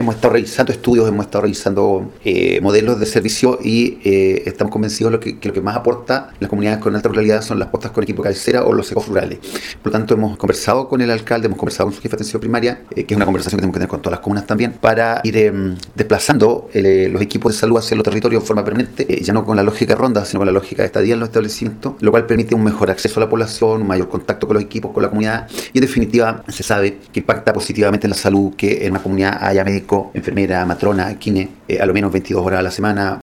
Hemos estado revisando estudios, hemos estado revisando modelos de servicio y estamos convencidos que lo que más aporta las comunidades con alta ruralidad son las postas con equipo cabecera o los ecos rurales. Por lo tanto, hemos conversado con el alcalde, hemos conversado con su jefe de atención primaria, que es una conversación que tenemos que tener con todas las comunas también, para ir desplazando los equipos de salud hacia los territorios en forma permanente, ya no con la lógica de ronda, sino con la lógica de estadía en los establecimientos, lo cual permite un mejor acceso a la población, un mayor contacto con los equipos, con la comunidad, y en definitiva se sabe que impacta positivamente en la salud que en una comunidad haya médico, enfermera, matrona, kine, a lo menos 22 horas a la semana,